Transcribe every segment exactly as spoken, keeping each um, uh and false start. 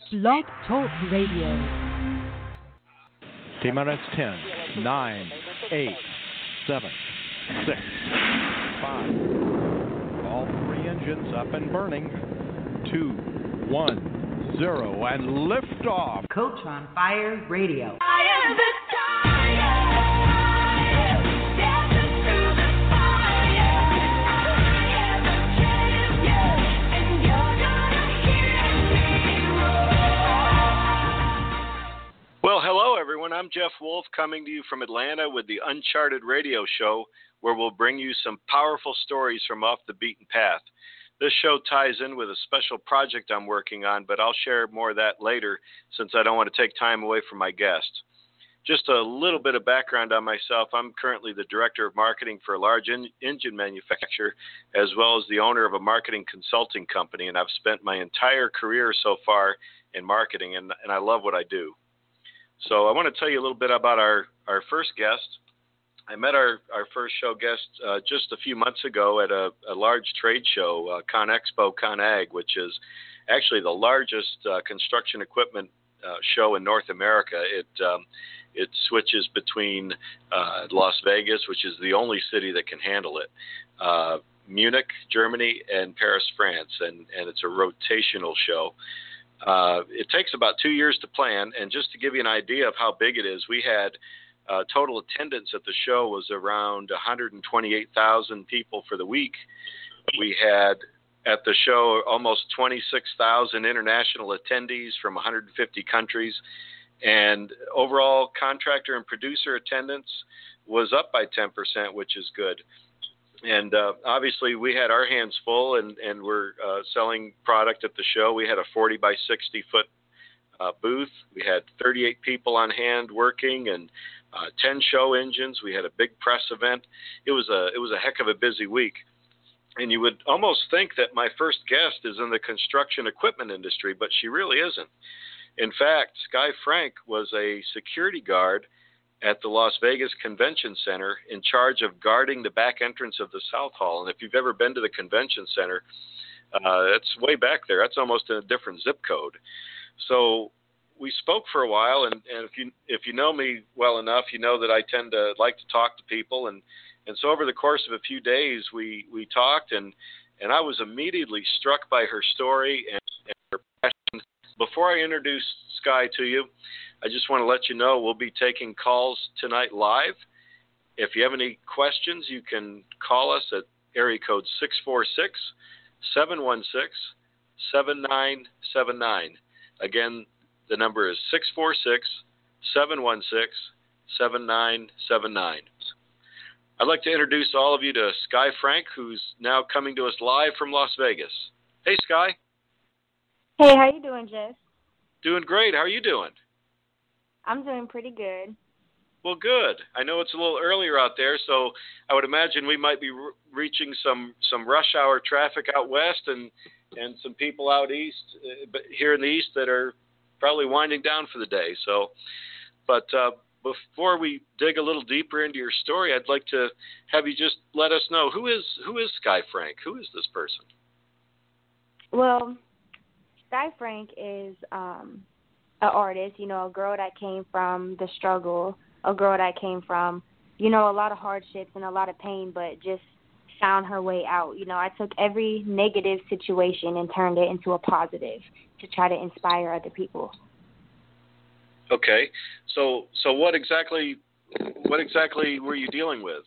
Blog Talk Radio. T-minus ten, nine, eight, seven, six, five. All three engines up and burning. two, one, zero, and liftoff. Coach on Fire Radio. I am the fire. Dancing through the fire. I am the champion, and you're gonna hear me roar. Well, hello, everyone. I'm Jeff Wolf coming to you from Atlanta with the Uncharted Radio Show, where we'll bring you some powerful stories from off the beaten path. This show ties in with a special project I'm working on, but I'll share more of that later since I don't want to take time away from my guest. Just a little bit of background on myself. I'm currently the director of marketing for a large in- engine manufacturer, as well as the owner of a marketing consulting company, and I've spent my entire career so far in marketing, and, and I love what I do. So I want to tell you a little bit about our, our first guest. I met our, our first show guest uh, just a few months ago at a, a large trade show, uh, ConExpo ConAg, which is actually the largest uh, construction equipment uh, show in North America. It um, it switches between uh, Las Vegas, which is the only city that can handle it, uh, Munich, Germany, and Paris, France, and, and it's a rotational show. Uh, it takes about two years to plan, and just to give you an idea of how big it is, we had Uh, total attendance at the show was around one hundred twenty-eight thousand people for the week. We had at the show almost twenty-six thousand international attendees from one hundred fifty countries, and overall contractor and producer attendance was up by ten percent, which is good. And uh, obviously we had our hands full, and, and we're uh, selling product at the show. We had a forty by sixty foot uh, booth. We had thirty-eight people on hand working, and Uh, ten show engines. We had a big press event. It was a it was a heck of a busy week, and you would almost think that my first guest is in the construction equipment industry, but she really isn't. In fact, Sky Frank was a security guard at the Las Vegas Convention Center in charge of guarding the back entrance of the South Hall. And if you've ever been to the Convention Center, uh, it's way back there. That's almost in a different zip code. So we spoke for a while, and, and if you if you know me well enough, you know that I tend to like to talk to people, and, and so over the course of a few days, we, we talked, and, and I was immediately struck by her story and, and her passion. Before I introduce Sky to you, I just want to let you know we'll be taking calls tonight live. If you have any questions, you can call us at area code six four six, seven one six, seven nine seven nine. Again, the number is six four six, seven one six, seven nine seven nine. I'd like to introduce all of you to Sky Frank, who's now coming to us live from Las Vegas. Hey, Sky. Hey, how you doing, Jess? Doing great. How are you doing? I'm doing pretty good. Well, good. I know it's a little earlier out there, so I would imagine we might be re- reaching some, some rush hour traffic out west and, and some people out east, uh, but here in the east that are probably winding down for the day. So, but uh, before we dig a little deeper into your story, I'd like to have you just let us know who is who is Sky Frank? Who is this person? Well, Sky Frank is um, an artist. You know, a girl that came from the struggle, a girl that came from, you know, a lot of hardships and a lot of pain, but just found her way out. You know, I took every negative situation and turned it into a positive to try to inspire other people. Okay, so so what exactly what exactly were you dealing with?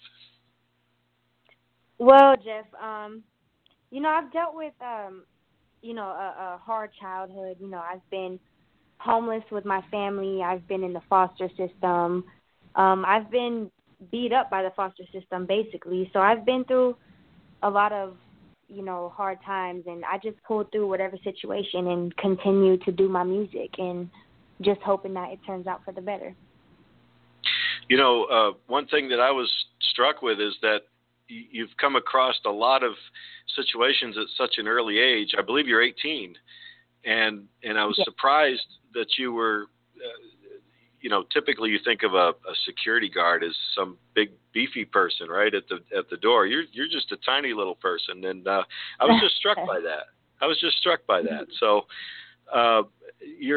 Well, Jeff, um, you know, I've dealt with um, you know, a, a hard childhood. You know, I've been homeless with my family. I've been in the foster system. Um, I've been beat up by the foster system, basically. So I've been through a lot of, you know, hard times, and I just pulled through whatever situation and continue to do my music and just hoping that it turns out for the better. You know, uh, one thing that I was struck with is that y- you've come across a lot of situations at such an early age. I believe you're eighteen, and and I was yeah. surprised that you were, uh, you know, typically you think of a, a security guard as some big beefy person, right, at the at the door. You're you're just a tiny little person, and uh, I was just struck by that. I was just struck by that. So uh, your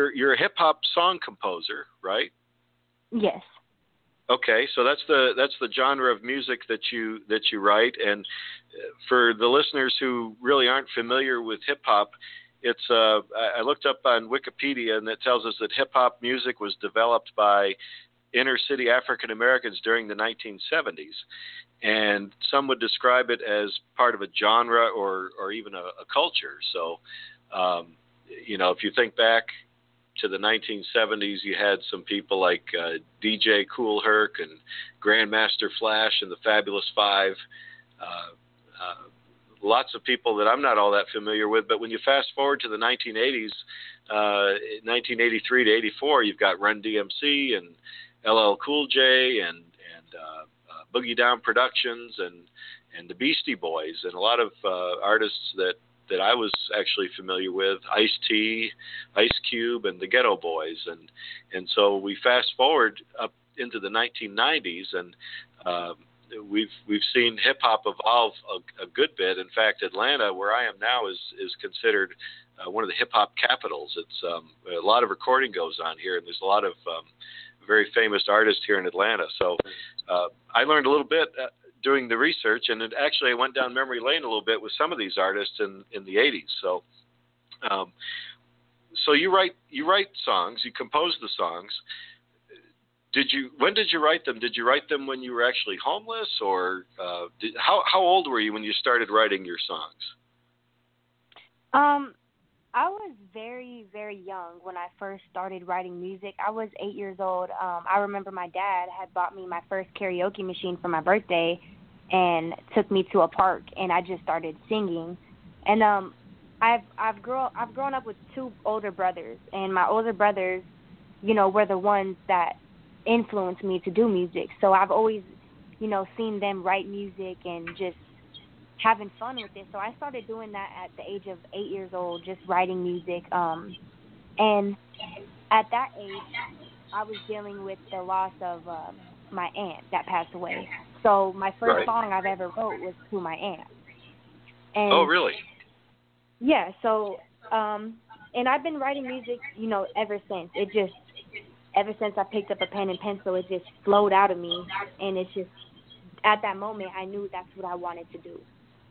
hip hop song composer, right? Yes. Okay, so that's the that's the genre of music that you that you write. And for the listeners who really aren't familiar with hip hop, it's uh, I looked up on Wikipedia, and it tells us that hip hop music was developed by inner city African Americans during the nineteen seventies, and some would describe it as part of a genre or or even a, a culture. So, um, you know, if you think back to the nineteen seventies, you had some people like uh, D J Kool Herc and Grandmaster Flash and the Fabulous Five. Uh, uh, lots of people that I'm not all that familiar with, but when you fast forward to the nineteen eighties, uh, nineteen eighty-three to eighty-four, you've got Run D M C and L L Cool J and and uh, uh, Boogie Down Productions and and the Beastie Boys and a lot of uh, artists that. that I was actually familiar with, Ice-T, Ice Cube, and the Ghetto Boys. And and so we fast forward up into the nineteen nineties, and um, we've we've seen hip-hop evolve a, a good bit. In fact, Atlanta, where I am now, is, is considered uh, one of the hip-hop capitals. It's um, a lot of recording goes on here, and there's a lot of um, very famous artists here in Atlanta. So uh, I learned a little bit uh, doing the research, and it actually I went down memory lane a little bit with some of these artists in, in the eighties. So, um, so you write you write songs, you compose the songs. Did you? When did you write them? Did you write them when you were actually homeless, or uh, did, how how old were you when you started writing your songs? Um, I was very very young when I first started writing music. I was eight years old. Um, I remember my dad had bought me my first karaoke machine for my birthday, and took me to a park, and I just started singing. And um, I've I've grown I've grown up with two older brothers, and my older brothers, you know, were the ones that influenced me to do music. So I've always, you know, seen them write music and just having fun with it. So I started doing that at the age of eight years old, just writing music. Um, and at that age, I was dealing with the loss of uh, my aunt that passed away. So my first Right. song I've ever wrote was to my aunt. And Oh, really? yeah, so, um, and I've been writing music, you know, ever since. It just, ever since I picked up a pen and pencil, it just flowed out of me. And it's just, at that moment, I knew that's what I wanted to do.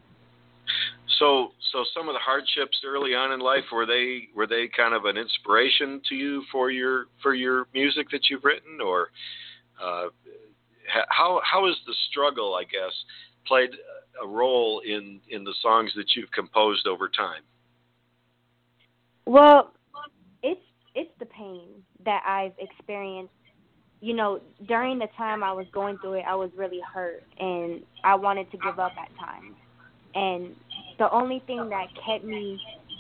So, so some of the hardships early on in life, were they were they kind of an inspiration to you for your for your music that you've written, or uh, how how has the struggle, I guess, played a role in, in the songs that you've composed over time? Well, it's it's the pain that I've experienced. You know, during the time I was going through it, I was really hurt, and I wanted to give up at times. And the only thing that kept me,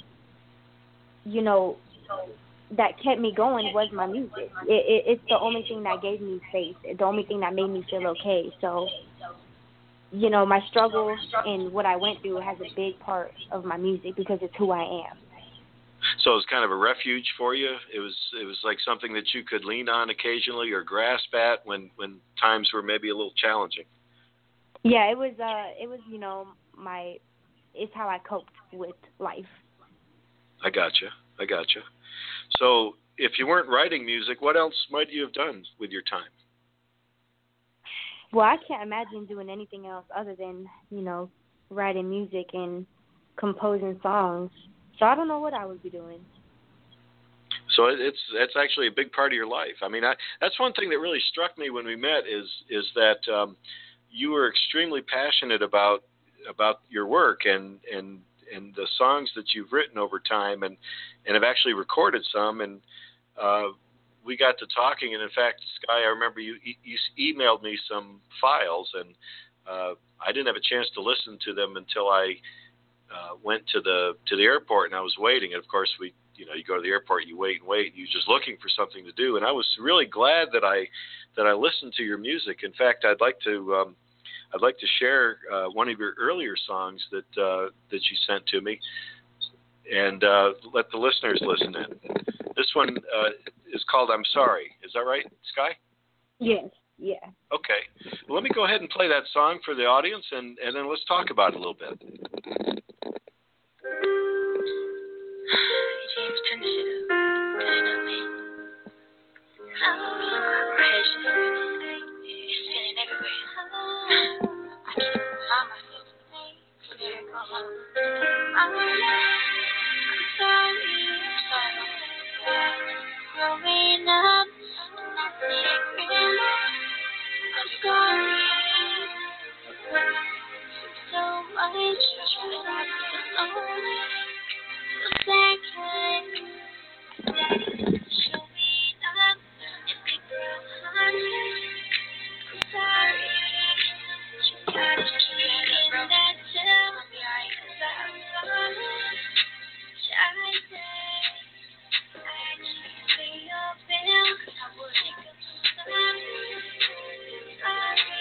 you know, that kept me going was my music. It, it, it's the only thing that gave me faith. It's the only thing that made me feel okay. So, you know, my struggle and what I went through has a big part of my music because it's who I am. So it was kind of a refuge for you. It was it was like something that you could lean on occasionally or grasp at when, when times were maybe a little challenging. Yeah, it was. Uh, it was. You know, my. It's how I coped with life. I gotcha. I gotcha. So if you weren't writing music, what else might you have done with your time? Well, I can't imagine doing anything else other than, you know, writing music and composing songs. So I don't know what I would be doing. So it's it's actually a big part of your life. I mean, I, that's one thing that really struck me when we met is is that um, you were extremely passionate about about your work and, and and the songs that you've written over time, and, and have actually recorded some. And uh, we got to talking, and in fact, Sky, I remember you you emailed me some files, and uh, I didn't have a chance to listen to them until I uh, went to the to the airport, and I was waiting. And of course, we you know you go to the airport, you wait and wait, you're just looking for something to do. And I was really glad that I that I listened to your music. In fact, I'd like to. Um, I'd like to share uh, one of your earlier songs that uh, that you sent to me, and uh, let the listeners listen in. This one uh, is called "I'm Sorry." Is that right, Sky? Yes. Yeah. Okay. Well, let me go ahead and play that song for the audience, and, and then let's talk about it a little bit. James, turn the shit up. Can I not, man? Grandma, I'm sorry. So much only the second. Show me love and make real honey. I'm sorry. You gotta keep in that too. 'Cause I'm sorry. Shy day. I actually pay your bill. I would make up sorry. Sorry.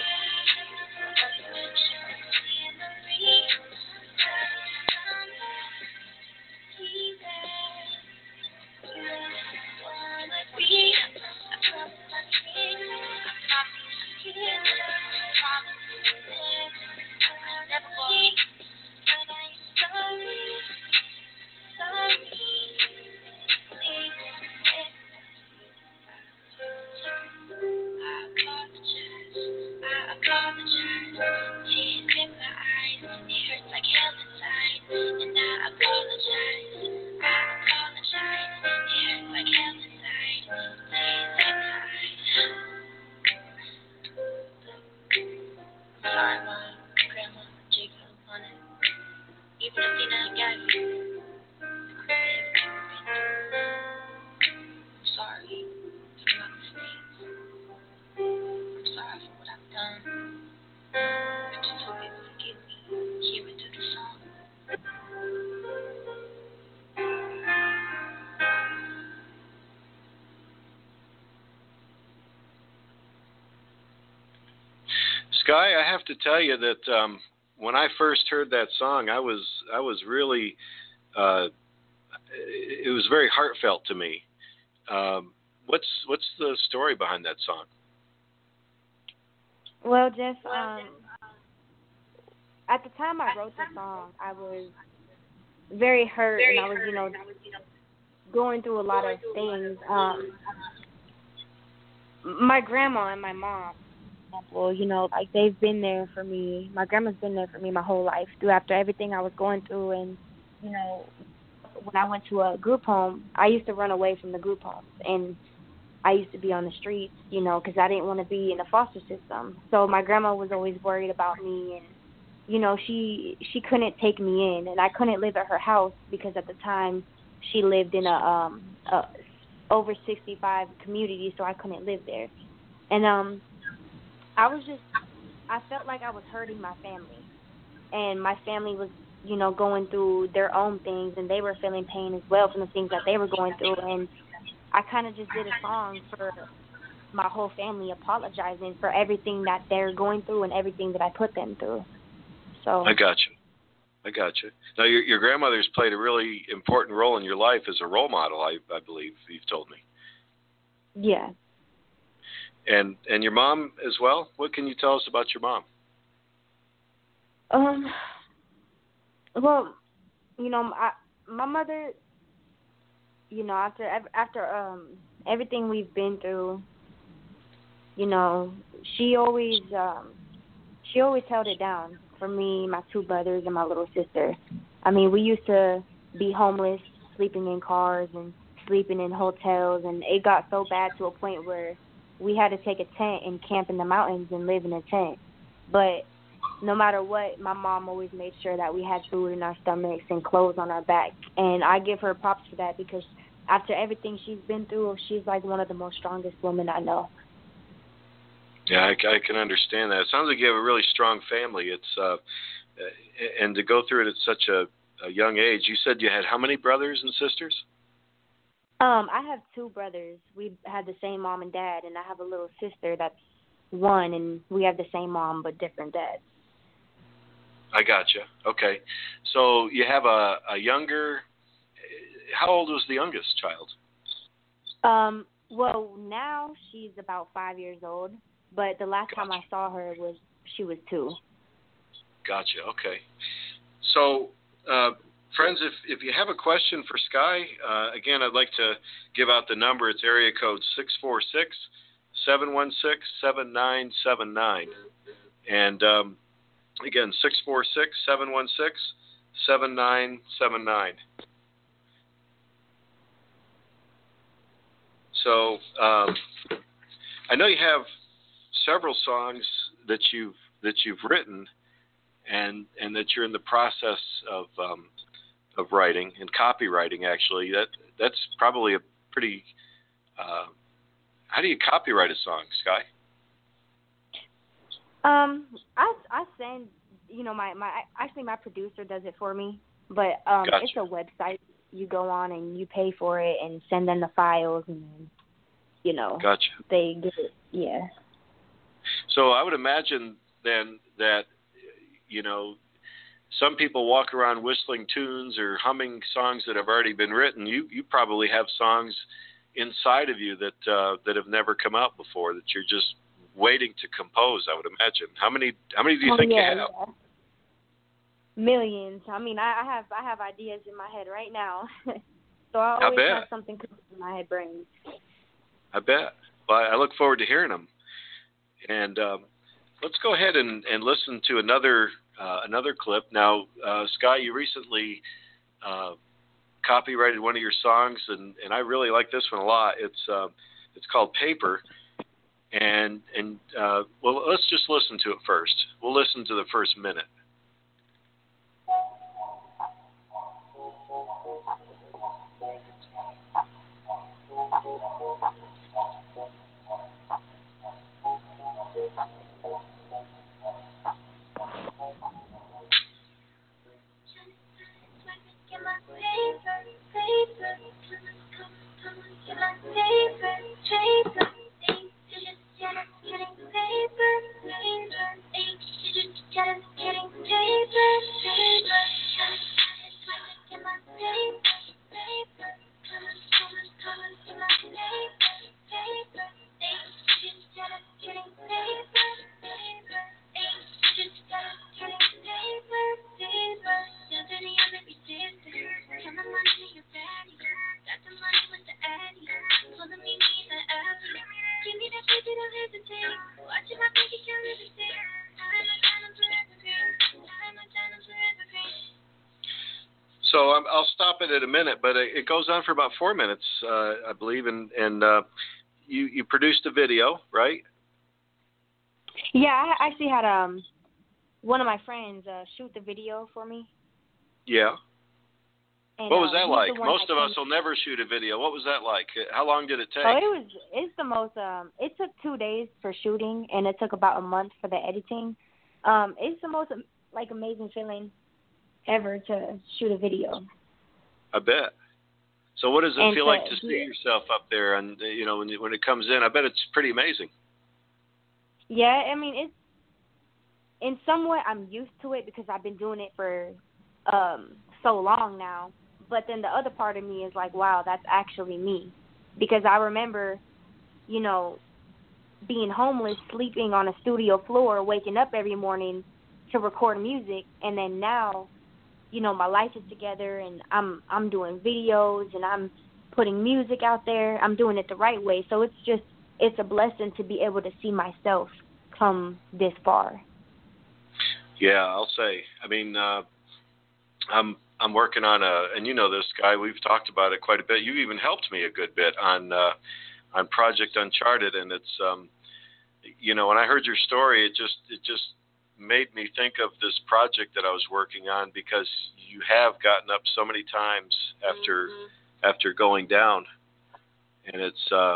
Sky, I have to tell you that um, when I first heard that song, I was I was really uh, it was very heartfelt to me. Um, what's what's the story behind that song? Well, Jeff, um, at the time I wrote the song, I was very hurt, and I was, you know, going through a lot of things. Um, my grandma and my mom, well, you know, like they've been there for me. My grandma's been there for me my whole life, through after everything I was going through. And, you know, when I went to a group home, I used to run away from the group homes, and I used to be on the streets, you know, because I didn't want to be in the foster system. So my grandma was always worried about me, and, you know, she she couldn't take me in, and I couldn't live at her house because at the time she lived in a um a over sixty-five community, so I couldn't live there. And um. I was just, I felt like I was hurting my family, and my family was, you know, going through their own things, and they were feeling pain as well from the things that they were going through, and I kind of just did a song for my whole family, apologizing for everything that they're going through and everything that I put them through. So I got you. I got you. Now, your your grandmother's played a really important role in your life as a role model, I, I believe you've told me. Yeah. And and your mom as well? What can you tell us about your mom? Um. Well, you know, I, my mother, you know, after after um everything we've been through, you know, she always um she always held it down for me, my two brothers, and my little sister. I mean, we used to be homeless, sleeping in cars and sleeping in hotels, and it got so bad to a point where we had to take a tent and camp in the mountains and live in a tent. But no matter what, my mom always made sure that we had food in our stomachs and clothes on our back. And I give her props for that, because after everything she's been through, she's like one of the most strongest women I know. Yeah, I, I can understand that. It sounds like you have a really strong family. It's uh, and to go through it at such a, a young age. You said you had how many brothers and sisters? Um, I have two brothers. We had the same mom and dad, and I have a little sister that's one, and we have the same mom but different dads. I gotcha. Okay. So you have a, a younger, how old was the youngest child? Um, well, now she's about five years old, but the last Gotcha. time I saw her was she was two. Gotcha. Okay. So, uh, friends, if, if you have a question for Sky, uh, again, I'd like to give out the number. It's area code six four six, seven one six, seven nine seven nine. And, um, again, six four six, seven one six, seven nine seven nine. So, um, I know you have several songs that you've that you've written, and and that you're in the process of um, of writing and copywriting. Actually, that that's probably a pretty. Uh, how do you copyright a song, Sky? Um, I I send, you know, my, my actually my producer does it for me, but um, Gotcha. it's a website you go on and you pay for it and send them the files, and then, you know, Gotcha. they get it. Yeah. So I would imagine then that, you know, some people walk around whistling tunes or humming songs that have already been written. You you probably have songs inside of you that uh, that have never come out before, that you're just waiting to compose, I would imagine. How many how many do you Oh, think yeah, you have? yeah. Millions. I mean, I, I have I have ideas in my head right now, so I I always bet. have something cooking in my head brain. I bet. Well, I look forward to hearing them. And um, let's go ahead and, and listen to another uh, another clip. Now, uh, Sky, you recently uh, copyrighted one of your songs, and, and I really like this one a lot. It's uh, it's called Paper. And and uh, well, let's just listen to it first. We'll listen to the first minute. So um, I'll stop it at a minute, but it goes on for about four minutes, uh, I believe, and and uh, you you produced a video, right? Yeah, I actually had um one of my friends uh, shoot the video for me. Yeah. And, What was uh, that he's like? the one Most that of us came- will never shoot a video. What was that like? How long did it take? Oh, it was. It's the most. Um, it took two days for shooting, and it took about a month for the editing. Um, it's the most like amazing feeling ever to shoot a video. I bet. So what does it And feel to like to see do it. yourself up there, and uh, you know, when when it comes in? I bet it's pretty amazing. Yeah, I mean, it's in some way I'm used to it because I've been doing it for um so long now. But then the other part of me is like, wow, that's actually me. Because I remember, you know, being homeless, sleeping on a studio floor, waking up every morning to record music, and then now, you know, my life is together, and I'm I'm doing videos, and I'm putting music out there. I'm doing it the right way. So it's just, it's a blessing to be able to see myself come this far. Yeah, I'll say. I mean, uh, I'm I'm working on a, and you know this guy, we've talked about it quite a bit. You even helped me a good bit on uh, on Project Uncharted, and it's um, you know, when I heard your story, it just it just made me think of this project that I was working on, because you have gotten up so many times after mm-hmm. after going down, and it's uh,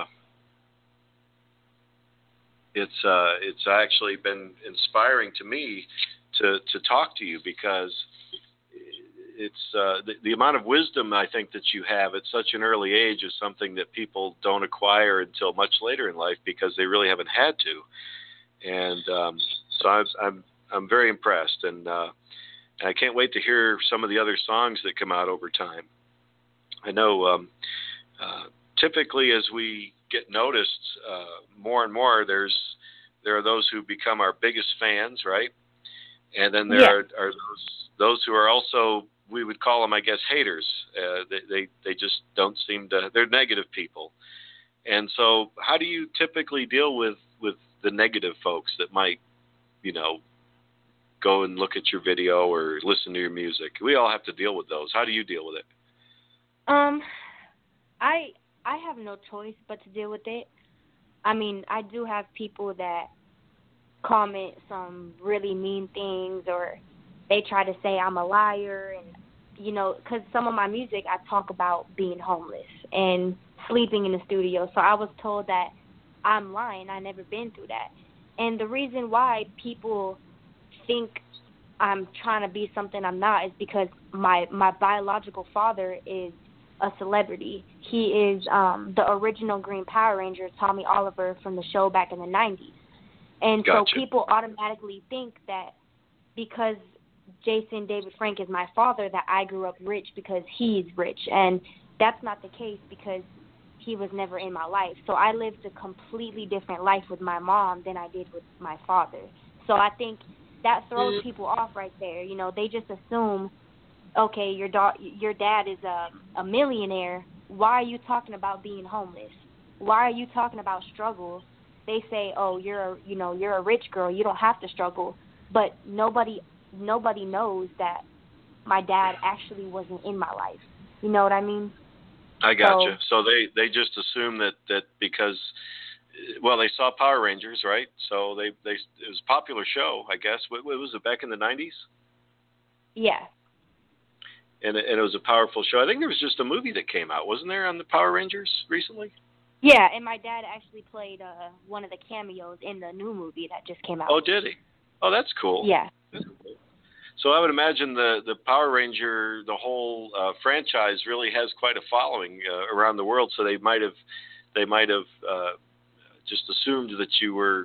it's uh, it's actually been inspiring to me to to talk to you, because it's uh, the, the amount of wisdom I think that you have at such an early age is something that people don't acquire until much later in life, because they really haven't had to. And um, so I'm, I'm I'm very impressed, and uh, I can't wait to hear some of the other songs that come out over time. I know um, uh, typically as we get noticed uh, more and more, there's there are those who become our biggest fans, right? And then there yeah. are, are those those who are also, we would call them, I guess, haters. Uh, they, they they just don't seem to, they're negative people. And so how do you typically deal with, with the negative folks that might, you know, go and look at your video or listen to your music? We all have to deal with those. How do you deal with it? Um, I I have no choice but to deal with it. I mean, I do have people that comment some really mean things, or they try to say I'm a liar, and you know, because some of my music I talk about being homeless and sleeping in the studio. So I was told that I'm lying. I never been through that. And the reason why people think I'm trying to be something I'm not is because my my biological father is a celebrity. He is um, the original Green Power Ranger, Tommy Oliver, from the show back in the nineties. And Gotcha. so people automatically think that because Jason David Frank is my father, that I grew up rich because he's rich. And that's not the case, because he was never in my life. So I lived a completely different life with my mom than I did with my father. So I think that throws people off right there. You know, they just assume, okay, your da- your dad is a, a millionaire. Why are you talking about being homeless? Why are you talking about struggle? They say, oh, you're a, you know, you're a rich girl. You don't have to struggle. But nobody nobody knows that my dad actually wasn't in my life. You know what I mean? I gotcha. So, so they, they just assume that, that because, well, they saw Power Rangers, right? So they, they it was a popular show, I guess. What, what was it, back in the nineties? Yeah. And it, and it was a powerful show. I think there was just a movie that came out, wasn't there, on the Power Rangers recently? Yeah, and my dad actually played uh, one of the cameos in the new movie that just came out. Oh, did he? Oh, that's cool. Yeah. That's cool. So I would imagine the, the Power Ranger, the whole uh, franchise really has quite a following uh, around the world. So they might have they might have uh, just assumed that you were,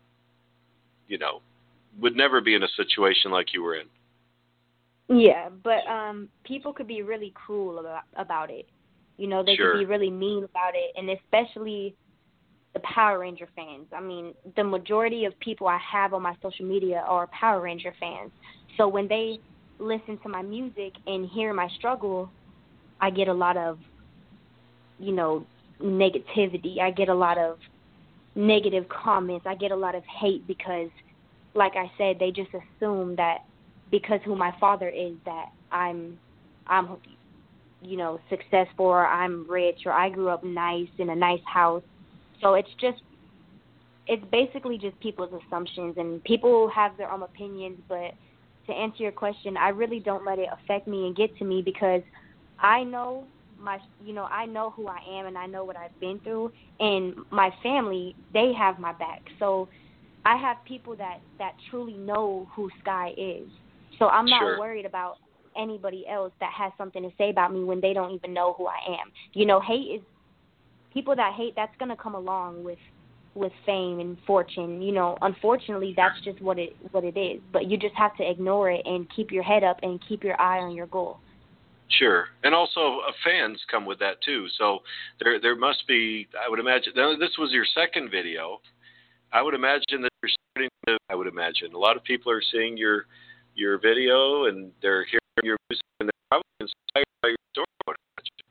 you know, would never be in a situation like you were in. Yeah, but um, people could be really cruel about about it. You know, they Sure. could be really mean about it, and especially the Power Ranger fans. I mean, the majority of people I have on my social media are Power Ranger fans. So when they listen to my music and hear my struggle, I get a lot of, you know, negativity. I get a lot of negative comments. I get a lot of hate because, like I said, they just assume that because who my father is, that I'm, I'm, you know, successful, or I'm rich, or I grew up nice in a nice house. So it's just, it's basically just people's assumptions, and people have their own opinions. But to answer your question, I really don't let it affect me and get to me, because I know my, you know, I know who I am, and I know what I've been through, and my family, they have my back. So I have people that, that truly know who Sky is. So I'm not Sure. worried about anybody else that has something to say about me when they don't even know who I am. You know, hate is, people that hate, that's going to come along with with fame and fortune. You know, unfortunately, that's just what it what it is. But you just have to ignore it and keep your head up and keep your eye on your goal. Sure. And also uh, fans come with that too. So there there must be, I would imagine, now, this was your second video. I would imagine that you're starting to, I would imagine, a lot of people are seeing your your video and they're hearing your music and they're probably inspired by your story. I would imagine.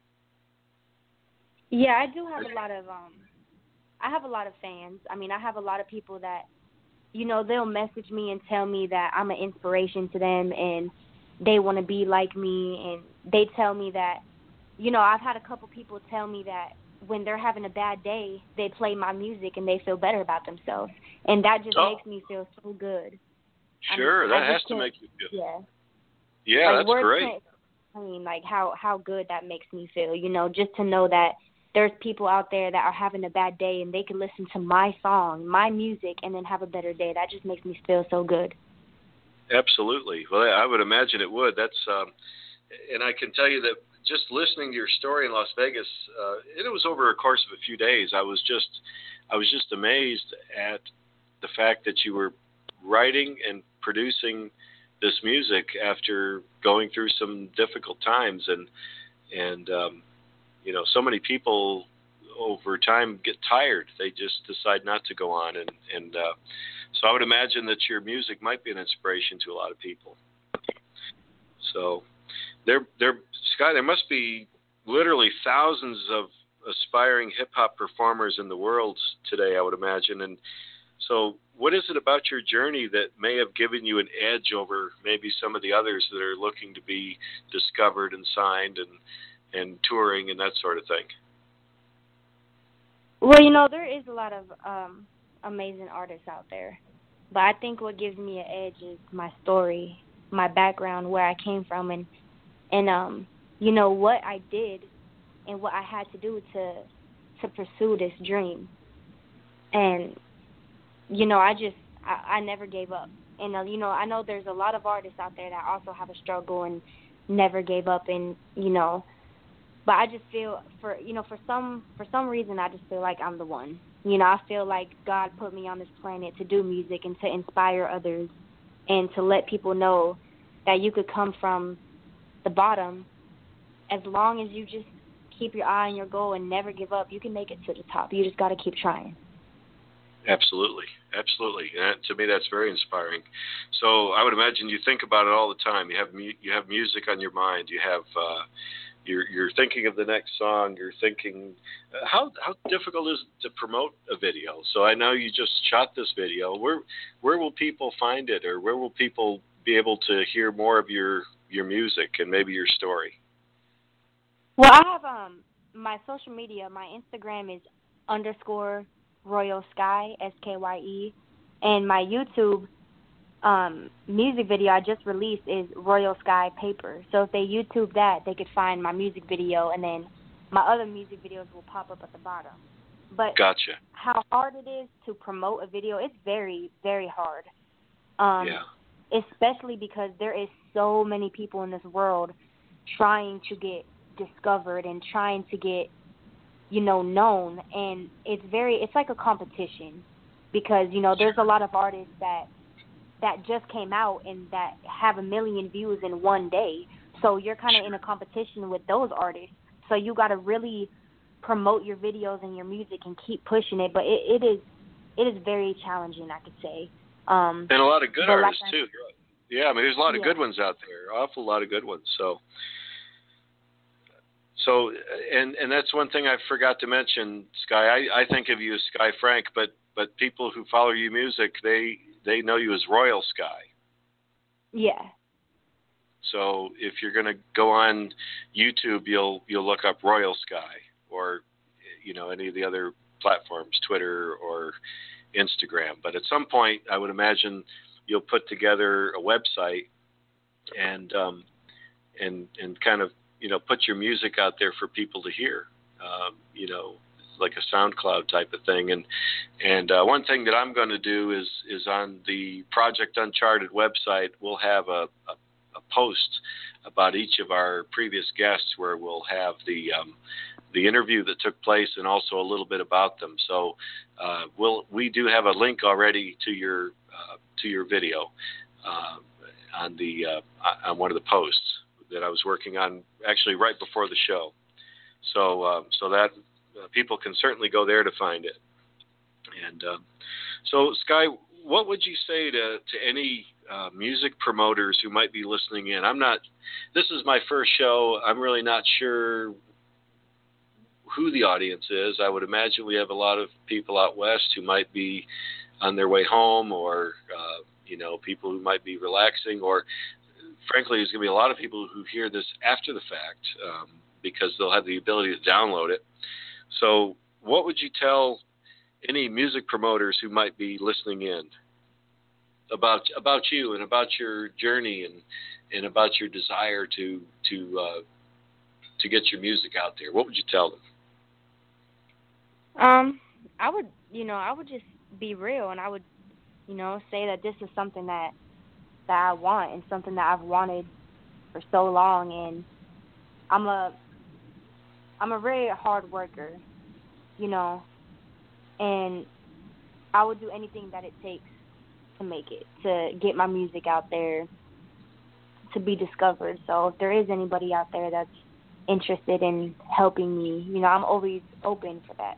Yeah, I do have a lot of um I have a lot of fans. I mean, I have a lot of people that, you know, they'll message me and tell me that I'm an inspiration to them and they want to be like me, and they tell me that, you know, I've had a couple people tell me that when they're having a bad day, they play my music and they feel better about themselves. And that just Oh. makes me feel so good. Sure, I mean, that I has just to can't- make you feel. Yeah. Yeah, like, that's words great. can't explain, like, how, how good that makes me feel, you know, just to know that there's people out there that are having a bad day and they can listen to my song, my music, and then have a better day. That just makes me feel so good. Absolutely. Well, I would imagine it would. That's, um, and I can tell you that just listening to your story in Las Vegas, uh, it was over a course of a few days. I was just, I was just amazed at the fact that you were writing and producing this music after going through some difficult times, and and um, you know, so many people over time get tired. They just decide not to go on, and and uh, so I would imagine that your music might be an inspiration to a lot of people. So there, there, Sky, there must be literally thousands of aspiring hip hop performers in the world today, I would imagine. And so, what is it about your journey that may have given you an edge over maybe some of the others that are looking to be discovered and signed and and touring and that sort of thing? Well, you know, there is a lot of um, amazing artists out there, but I think what gives me an edge is my story, my background, where I came from, and and um, you know what I did and what I had to do to to pursue this dream. And you know, I just I, I never gave up. And uh, you know, I know there's a lot of artists out there that also have a struggle and never gave up, and you know. But I just feel for you know for some for some reason I just feel like I'm the one. You know, I feel like God put me on this planet to do music and to inspire others and to let people know that you could come from the bottom as long as you just keep your eye on your goal and never give up. You can make it to the top. You just got to keep trying. Absolutely, absolutely. And to me, that's very inspiring. So I would imagine you think about it all the time. You have mu- you have music on your mind. You have uh, you're you're thinking of the next song. You're thinking uh, how how difficult is it to promote a video? So I know you just shot this video. Where where will people find it, or where will people be able to hear more of your your music and maybe your story? Well, I have um my social media. My Instagram is underscore Royal Sky, S K Y E, and my YouTube um, music video I just released is Royal Sky Paper. So if they YouTube that, they could find my music video, and then my other music videos will pop up at the bottom. But Gotcha. how hard it is to promote a video, it's very, very hard. Um, yeah. Especially because there is so many people in this world trying to get discovered and trying to get you know, known, and it's very, it's like a competition because, you know, there's a lot of artists that that just came out and that have a million views in one day. So you're kind of in a competition with those artists. So you got to really promote your videos and your music and keep pushing it. But it, it is it is very challenging, I could say. Um, and a lot of good artists, like too. Yeah, I mean, there's a lot of yeah. good ones out there, awful lot of good ones. So, so and and that's one thing I forgot to mention, Sky. I, I think of you as Sky Frank, but but people who follow your music, they they know you as Royal Sky. Yeah. So if you're going to go on YouTube, you'll you'll look up Royal Sky, or you know, any of the other platforms, Twitter or Instagram. But at some point, I would imagine you'll put together a website and um, and and kind of you know put your music out there for people to hear. Um, you know, like a SoundCloud type of thing. And and uh, one thing that I'm going to do is is on the Project Uncharted website, we'll have a, a, a post about each of our previous guests where we'll have the um, the interview that took place and also a little bit about them. So uh, we'll we do have a link already to your uh, to your video uh, on the uh, on one of the posts that I was working on actually right before the show. So uh, so that uh, people can certainly go there to find it. And uh, so Sky, what would you say to to any uh, music promoters who might be listening in? I'm not. This is my first show. I'm really not sure who the audience is. I would imagine we have a lot of people out west who might be on their way home, or uh, you know, people who might be relaxing, or frankly, there's going to be a lot of people who hear this after the fact um, because they'll have the ability to download it. So, what would you tell any music promoters who might be listening in about about you and about your journey and and about your desire to to uh, to get your music out there? What would you tell them? Um, I would, you know, I would just be real, and I would, you know, say that this is something that that I want and something that I've wanted for so long, and I'm a I'm a very hard worker, you know, and I would do anything that it takes to make it, to get my music out there, to be discovered. So if there is anybody out there that's interested in helping me, you know, I'm always open for that.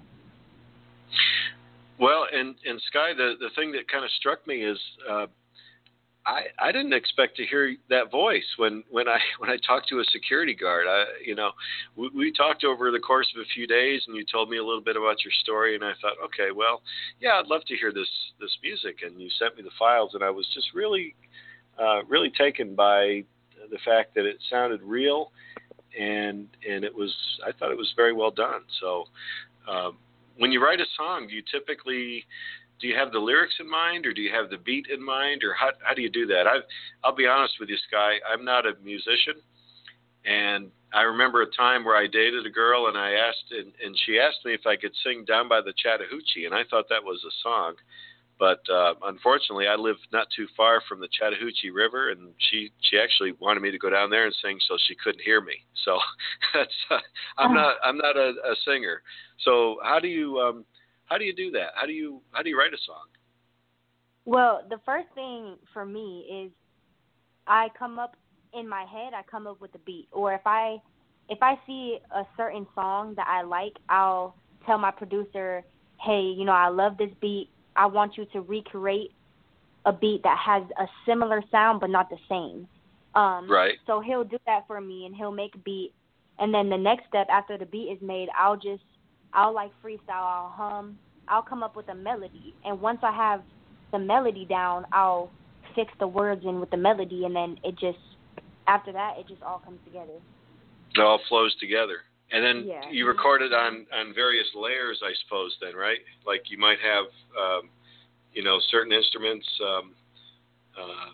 Well, and, and Sky, the, the thing that kind of struck me is uh, I I didn't expect to hear that voice when, when I when I talked to a security guard. I you know we, we talked over the course of a few days, and you told me a little bit about your story, and I thought, okay, well, yeah, I'd love to hear this this music, and you sent me the files, and I was just really uh, really taken by the fact that it sounded real, and and it was I thought it was very well done. So. Um, when you write a song, do you typically do you have the lyrics in mind, or do you have the beat in mind, or how how do you do that? I've, I'll be honest with you, Sky. I'm not a musician, and I remember a time where I dated a girl, and I asked, and, and she asked me if I could sing "Down by the Chattahoochee," and I thought that was a song. But uh, unfortunately, I live not too far from the Chattahoochee River, and she, she actually wanted me to go down there and sing, so she couldn't hear me. So that's uh, I'm not I'm not a, a singer. So how do you um, how do you do that? How do you how do you write a song? Well, the first thing for me is I come up in my head. I come up with the beat, or if I if I see a certain song that I like, I'll tell my producer, hey, you know, I love this beat. I want you to recreate a beat that has a similar sound but not the same. Um, right. So he'll do that for me, and he'll make a beat. And then the next step after the beat is made, I'll just, I'll like freestyle, I'll hum, I'll come up with a melody. And once I have the melody down, I'll fix the words in with the melody, and then it just, after that, it just all comes together. It all flows together. And then yeah. you record it on, on various layers, I suppose, then, right? Like you might have, um, you know, certain instruments, um, uh,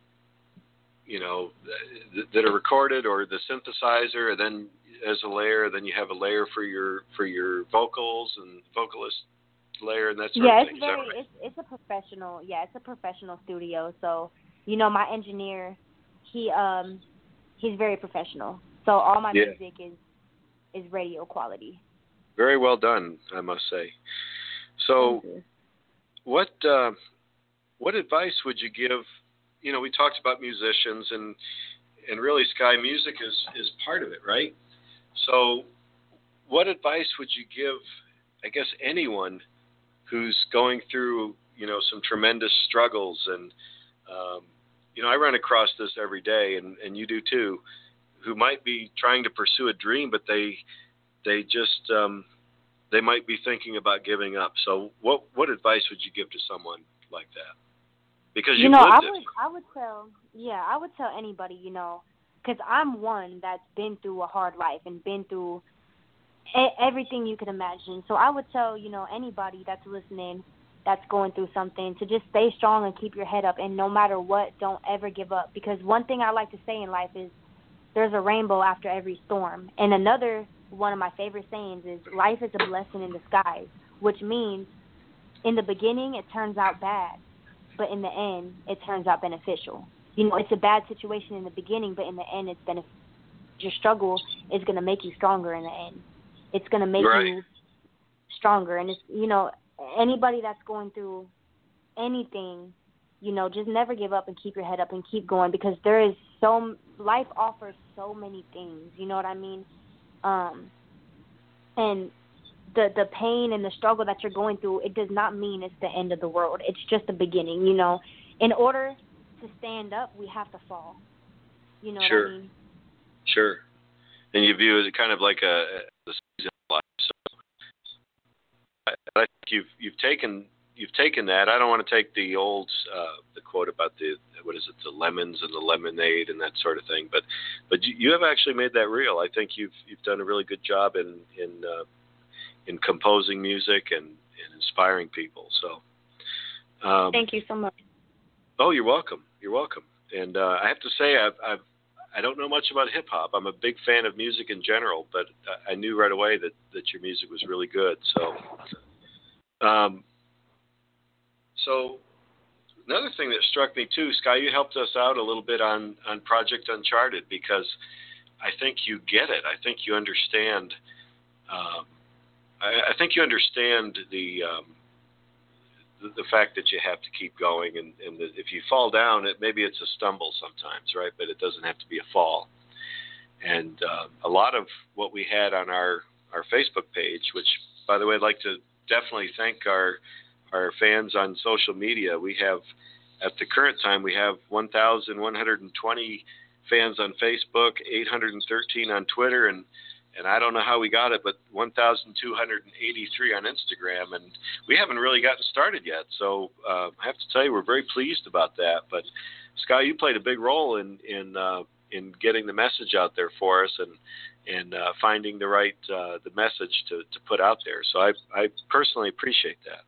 you know, th- that are recorded, or the synthesizer, and then as a layer, then you have a layer for your for your vocals and vocalist layer and that sort yeah, of thing. it's very, right? it's it's a professional, yeah, it's a professional studio. So, you know, my engineer, he um, he's very professional. So all my yeah. music is. is radio quality. Very well done, I must say. So what uh, what advice would you give? You know, we talked about musicians, and and really, Sky, music is, is part of it, right? So what advice would you give, I guess, anyone who's going through, you know, some tremendous struggles? And, um, you know, I run across this every day, and, and you do too, who might be trying to pursue a dream, but they they just um, they might be thinking about giving up. So, what what advice would you give to someone like that? Because you you've know, I lived would it. I would tell yeah I would tell anybody, you know, because I'm one that's been through a hard life and been through a- everything you could imagine. So I would tell, you know, anybody that's listening, that's going through something, to just stay strong and keep your head up, and no matter what, don't ever give up. Because one thing I like to say in life is, there's a rainbow after every storm. And another one of my favorite sayings is, life is a blessing in disguise, which means in the beginning it turns out bad, but in the end it turns out beneficial. You know, it's a bad situation in the beginning, but in the end it's beneficial. Your struggle is going to make you stronger in the end. It's going to make right. you stronger. And, it's, you know, anybody that's going through anything, you know, just never give up and keep your head up and keep going, because there is so life offers so many things. You know what I mean? Um, and the the pain and the struggle that you're going through, it does not mean it's the end of the world. It's just the beginning. You know, in order to stand up, we have to fall. You know sure. what I mean? Sure. And you view it kind of like a, a season of life. So I, I think you've you've taken. You've taken that. I don't want to take the old uh, the quote about the what is it, the lemons and the lemonade and that sort of thing, but but you, you have actually made that real. I think you've you've done a really good job in in uh, in composing music and, and inspiring people. So um, thank you so much. Oh, you're welcome. You're welcome. And uh, I have to say, I've, I've I don't know much about hip hop. I'm a big fan of music in general, but I knew right away that that your music was really good. So. Um, So another thing that struck me too, Sky, you helped us out a little bit on, on Project Uncharted, because I think you get it. I think you understand. Um, I, I think you understand the, um, the the fact that you have to keep going, and, and that if you fall down, it maybe it's a stumble sometimes, right? But it doesn't have to be a fall. And uh, a lot of what we had on our, our Facebook page, which, by the way, I'd like to definitely thank our our fans on social media. We have, at the current time, we have one thousand one hundred twenty fans on Facebook, eight hundred thirteen on Twitter, and, and I don't know how we got it, but one thousand two hundred eighty-three on Instagram, and we haven't really gotten started yet. So uh, I have to tell you, we're very pleased about that. But Sky, you played a big role in, in uh, in getting the message out there for us and and uh, finding the right uh, the message to, to put out there. So I I personally appreciate that.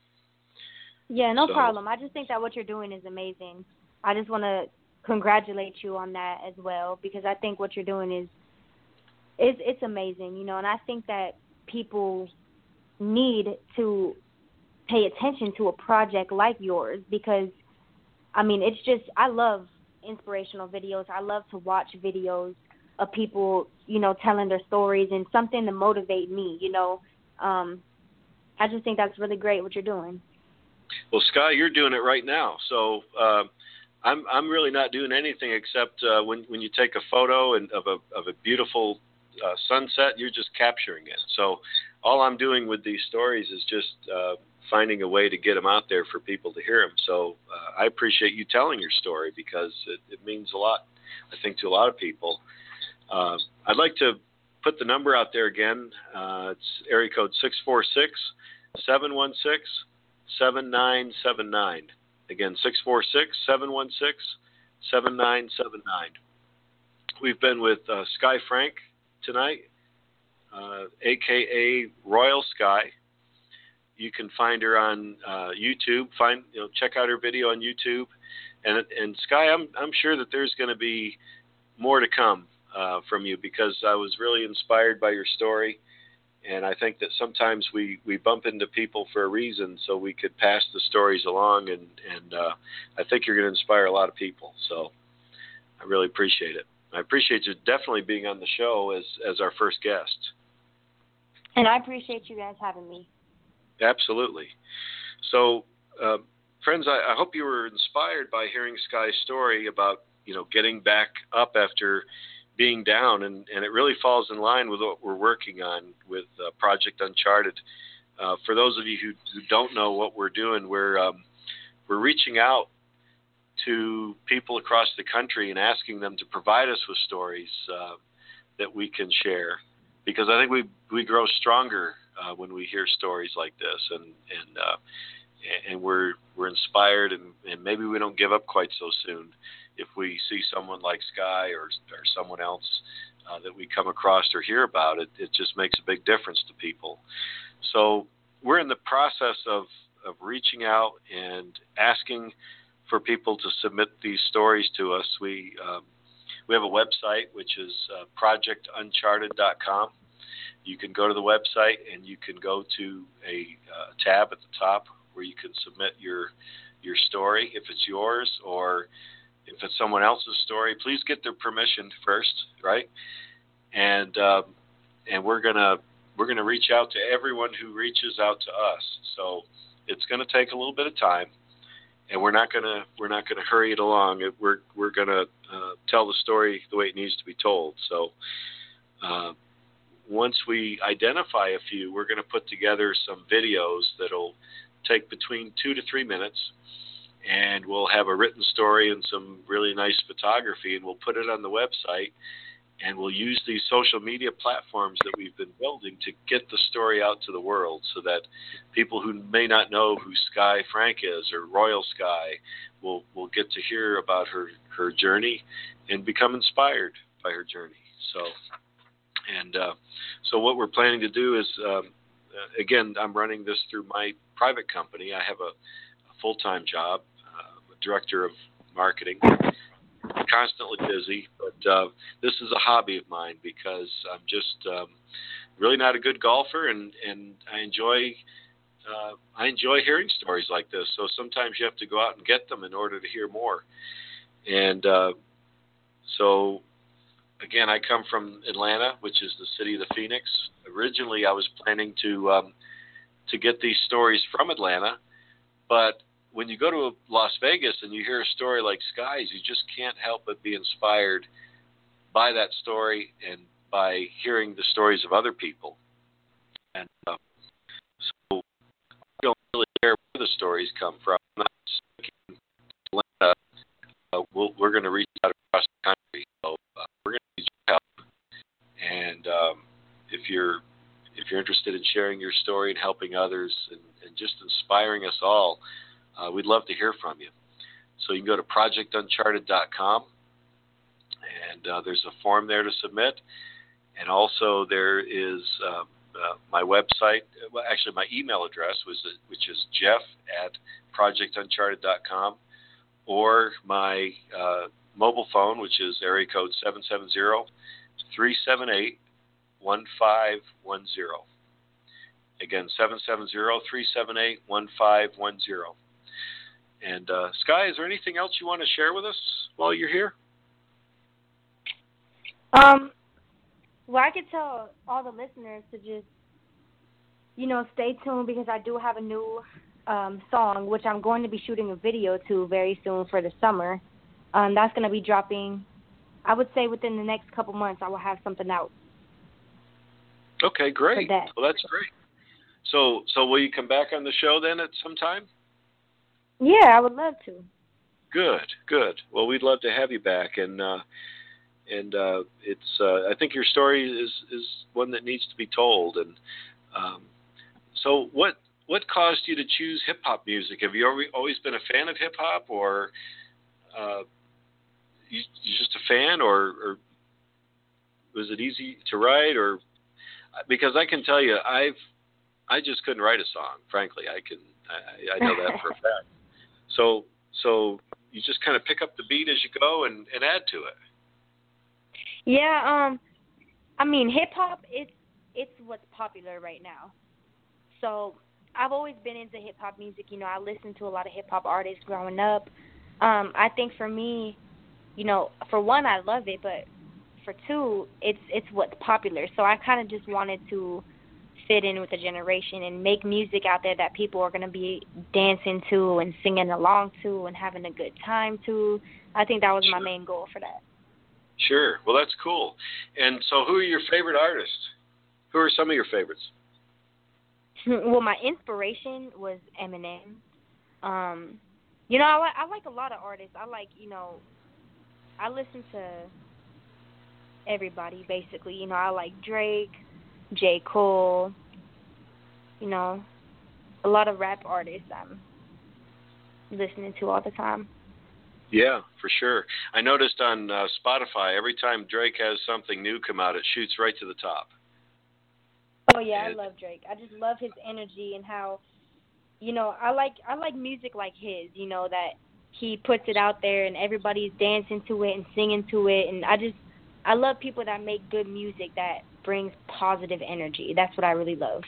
Yeah, no so, problem. I just think that what you're doing is amazing. I just want to congratulate you on that as well, because I think what you're doing is it's it's amazing, you know, and I think that people need to pay attention to a project like yours, because I mean, it's just, I love inspirational videos. I love to watch videos of people, you know, telling their stories and something to motivate me, you know. Um, I just think that's really great what you're doing. Well, Sky, you're doing it right now. So uh, I'm I'm really not doing anything except uh, when when you take a photo and of a of a beautiful uh, sunset, you're just capturing it. So all I'm doing with these stories is just uh, finding a way to get them out there for people to hear them. So uh, I appreciate you telling your story, because it, it means a lot, I think, to a lot of people. Uh, I'd like to put the number out there again. Uh, it's area code six four six, seven one six, seven nine seven nine. Again, six four six, seven one six, seven nine seven nine. We've been with uh, Sky Frank tonight, uh, a k a. Royal Sky. You can find her on uh, YouTube. Find, you know, check out her video on YouTube. And and Sky, I'm I'm sure that there's going to be more to come uh, from you, because I was really inspired by your story. And I think that sometimes we, we bump into people for a reason, so we could pass the stories along. And, and uh, I think you're going to inspire a lot of people. So I really appreciate it. I appreciate you definitely being on the show as, as our first guest. And I appreciate you guys having me. Absolutely. So, uh, friends, I, I hope you were inspired by hearing Sky's story about, you know, getting back up after being down, and, and it really falls in line with what we're working on with uh, Project Uncharted. Uh, for those of you who, who don't know what we're doing, we're um, we're reaching out to people across the country and asking them to provide us with stories uh, that we can share, because I think we we grow stronger uh, when we hear stories like this, and and uh, and we're we're inspired, and, and maybe we don't give up quite so soon if we see someone like Sky or or someone else uh, that we come across or hear about. It it just makes a big difference to people. So we're in the process of of reaching out and asking for people to submit these stories to us. We um, we have a website, which is uh, project uncharted dot com. You can go to the website and you can go to a uh, tab at the top where you can submit your your story, if it's yours or if it's someone else's story. Please get their permission first, right? And um, and we're gonna we're gonna reach out to everyone who reaches out to us. So it's gonna take a little bit of time, and we're not gonna we're not gonna hurry it along. We're we're gonna uh, tell the story the way it needs to be told. So uh, once we identify a few, we're gonna put together some videos that'll take between two to three minutes, and we'll have a written story and some really nice photography, and we'll put it on the website, and we'll use these social media platforms that we've been building to get the story out to the world, so that people who may not know who Sky Frank is or Royal Sky will will get to hear about her, her journey and become inspired by her journey. So, and uh, so what we're planning to do is, um, again, I'm running this through my private company. I have a, a full-time job, uh, a director of marketing, constantly busy, but uh, this is a hobby of mine because I'm just um, really not a good golfer, and, and I enjoy uh, I enjoy hearing stories like this. So sometimes you have to go out and get them in order to hear more. And uh, so, again, I come from Atlanta, which is the city of the Phoenix. Originally, I was planning to um, to get these stories from Atlanta, but when you go to Las Vegas and you hear a story like Sky's, you just can't help but be inspired by that story and by hearing the stories of other people. And uh, so I don't really care where the stories come from. I'm not sticking to Atlanta. Uh, we'll, we're going to reach out across the country. So uh, we're going to need your help. And um, if you're if you're interested in sharing your story and helping others and, and just inspiring us all, Uh, we'd love to hear from you. So you can go to project uncharted dot com, And uh, there's a form there to submit. And also there is uh, uh, my website, well, actually my email address, was which is jeff at project uncharted dot com, or my uh, mobile phone, which is area code seven seven zero, three seven eight, one five one zero. Again, seven seven zero, three seven eight, one five one zero. And uh, Sky, is there anything else you want to share with us while you're here? Um, well, I could tell all the listeners to just, you know, stay tuned, because I do have a new um, song, which I'm going to be shooting a video to very soon for the summer. Um, that's going to be dropping, I would say within the next couple months, I will have something out. Okay, great. For that. Well, that's great. So, so will you come back on the show then at some time? Yeah, I would love to. Good, good. Well, we'd love to have you back, and uh, and uh, it's. Uh, I think your story is is one that needs to be told. And um, so, what what caused you to choose hip hop music? Have you always been a fan of hip hop, or uh, you you just a fan, or, or was it easy to write, or because I can tell you, I've I just couldn't write a song. Frankly, I can. I, I know that for a fact. So, so you just kind of pick up the beat as you go and, and add to it. Yeah, um, I mean, hip hop, it's it's what's popular right now. So I've always been into hip hop music. You know, I listened to a lot of hip hop artists growing up. Um, I think for me, you know, for one, I love it, but for two, it's it's what's popular. So I kind of just wanted to fit in with the generation and make music out there that people are going to be dancing to and singing along to and having a good time to. I think that was Sure. my main goal for that. Sure. Well, that's cool. And so who are your favorite artists? Who are some of your favorites? Well, my inspiration was Eminem. Um, you know, I like, I like a lot of artists. I like, you know, I listen to everybody, basically. You know, I like Drake, J. Cole, you know, a lot of rap artists I'm listening to all the time. Yeah, for sure. I noticed on uh, Spotify, every time Drake has something new come out, it shoots right to the top. Oh yeah, And I love Drake. I just love his energy and how, you know, I like I like music like his, you know, that he puts it out there and everybody's dancing to it and singing to it, and I just I love people that make good music that brings positive energy. That's what I really love.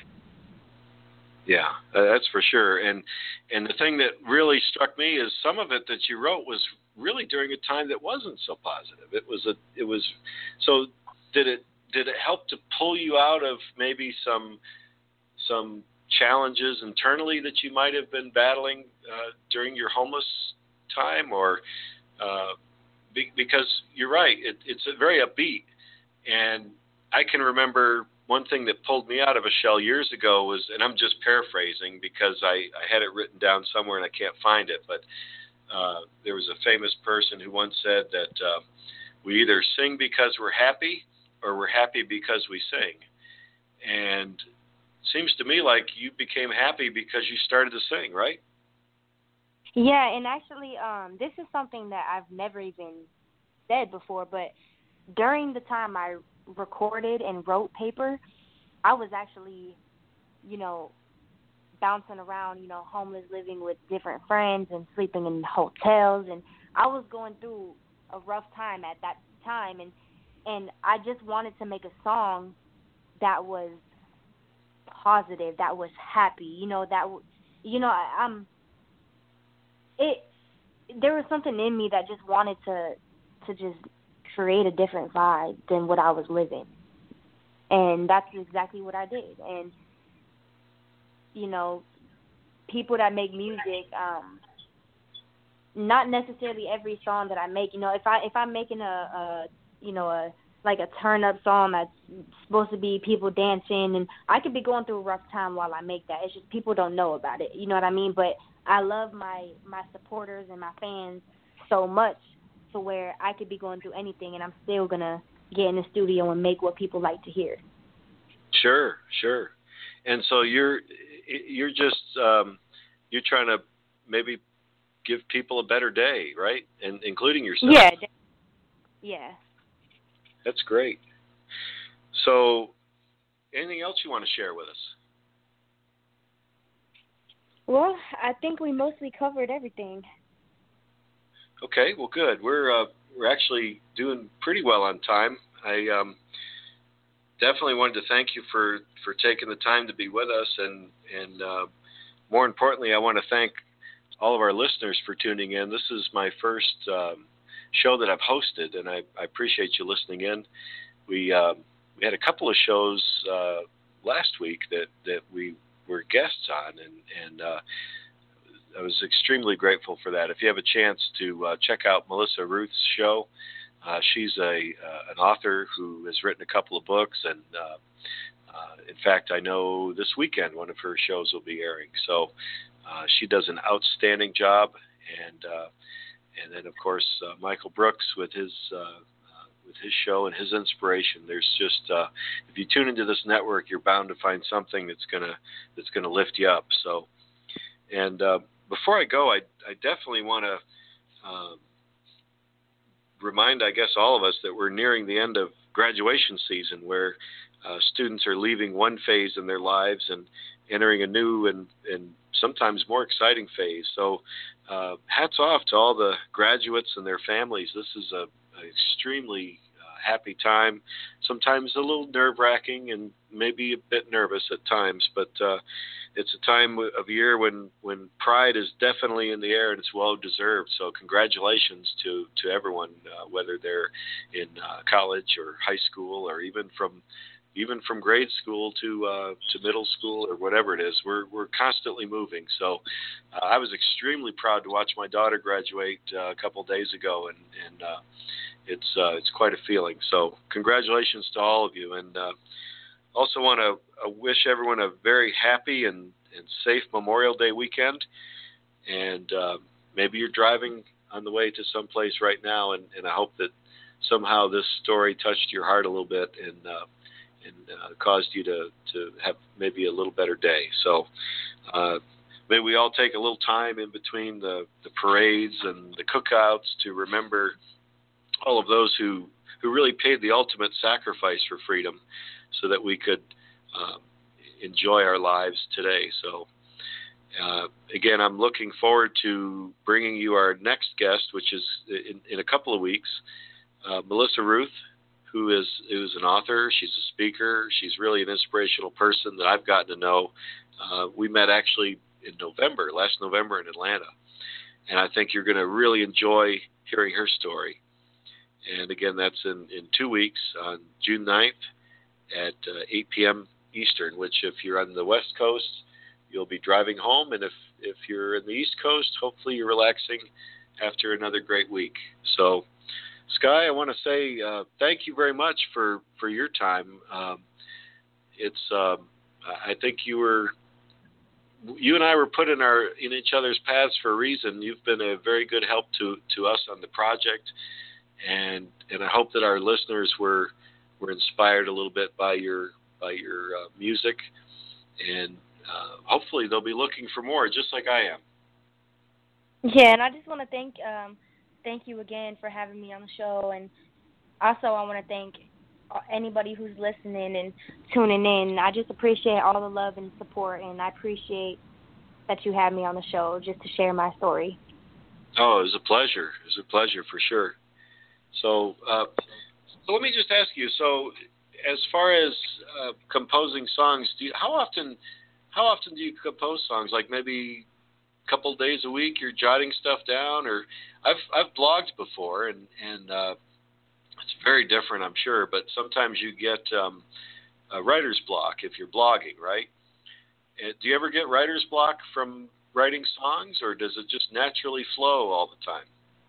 Yeah, uh, that's for sure. And and the thing that really struck me is some of it that you wrote was really during a time that wasn't so positive. It was a it was so did it did it help to pull you out of maybe some some challenges internally that you might have been battling uh, during your homeless time, or uh, be, because you're right, it, it's a very upbeat. And I can remember one thing that pulled me out of a shell years ago was, and I'm just paraphrasing because I, I had it written down somewhere and I can't find it, but uh, there was a famous person who once said that uh, we either sing because we're happy or we're happy because we sing. And it seems to me like you became happy because you started to sing, right? Yeah, and actually, um, this is something that I've never even said before, but during the time I recorded and wrote Paper, I was actually, you know, bouncing around, you know, homeless, living with different friends and sleeping in hotels, and I was going through a rough time at that time, and and I just wanted to make a song that was positive, that was happy, you know, that, you know, I, I'm, it, there was something in me that just wanted to, to just create a different vibe than what I was living. And that's exactly what I did. And, you know, people that make music, um, not necessarily every song that I make, you know, if I, if I'm making a, a you know, a, like a turn up song that's supposed to be people dancing, and I could be going through a rough time while I make that. It's just people don't know about it. You know what I mean? But I love my, my supporters and my fans so much to where I could be going through anything and I'm still going to get in the studio and make what people like to hear. Sure, sure. And so you're, you're just, um, you're trying to maybe give people a better day, right? And including yourself. Yeah. Yeah. That's great. So, anything else you want to share with us? Well, I think we mostly covered everything. Okay, well, good. We're uh, we're actually doing pretty well on time. I um, definitely wanted to thank you for, for taking the time to be with us, and and uh, more importantly, I want to thank all of our listeners for tuning in. This is my first um, show that I've hosted, and I, I appreciate you listening in. We uh, we had a couple of shows uh, last week that, that we were guests on, and and uh, I was extremely grateful for that. If you have a chance to uh, check out Melissa Ruth's show, uh, she's a uh, an author who has written a couple of books, and uh, uh, in fact, I know this weekend one of her shows will be airing. So uh, she does an outstanding job, and uh, and then of course uh, Michael Brooks with his uh, uh, with his show and his inspiration. There's just uh, if you tune into this network, you're bound to find something that's gonna that's gonna lift you up. So and uh, before I go, I, I definitely want to uh, remind, I guess, all of us that we're nearing the end of graduation season, where uh, students are leaving one phase in their lives and entering a new and, and sometimes more exciting phase. So uh, hats off to all the graduates and their families. This is a, a extremely uh, happy time, sometimes a little nerve-wracking and maybe a bit nervous at times, but uh, it's a time of year when, when pride is definitely in the air, and it's well deserved. So congratulations to, to everyone, uh, whether they're in uh, college or high school, or even from even from grade school to uh, to middle school, or whatever it is. We're we're constantly moving. So uh, I was extremely proud to watch my daughter graduate uh, a couple of days ago, and and uh, it's uh, it's quite a feeling. So congratulations to all of you, and uh, also want to uh, wish everyone a very happy and, and safe Memorial Day weekend. And uh, maybe you're driving on the way to someplace right now, and, and I hope that somehow this story touched your heart a little bit and uh, and uh, caused you to, to have maybe a little better day. So uh, may we all take a little time in between the, the parades and the cookouts to remember all of those who, who really paid the ultimate sacrifice for freedom, so that we could um, enjoy our lives today. So, uh, again, I'm looking forward to bringing you our next guest, which is in, in a couple of weeks, uh, Melissa Ruth, who is who's an author. She's a speaker. She's really an inspirational person that I've gotten to know. Uh, we met actually in November, last November in Atlanta, and I think you're going to really enjoy hearing her story. And again, that's in, in two weeks on June ninth. At uh, eight p.m. Eastern, which if you're on the West Coast, you'll be driving home. And if, if you're in the East Coast, hopefully you're relaxing after another great week. So, Sky, I want to say uh, thank you very much for, for your time. Um, it's um, I think you were you and I were put in our in each other's paths for a reason. You've been a very good help to, to us on the project, and and I hope that our listeners were. We're inspired a little bit by your by your uh, music, and uh, hopefully they'll be looking for more, just like I am. Yeah, and I just want to thank um, thank you again for having me on the show, and also I want to thank anybody who's listening and tuning in. I just appreciate all the love and support, and I appreciate that you had me on the show just to share my story. Oh, it was a pleasure. It was a pleasure for sure. So. Uh, So let me just ask you. So, as far as uh, composing songs, do you, how often, how often do you compose songs? Like maybe a couple days a week, you're jotting stuff down, or I've I've blogged before, and and uh, it's very different, I'm sure. But sometimes you get um, a writer's block if you're blogging, right? And do you ever get writer's block from writing songs, or does it just naturally flow all the time?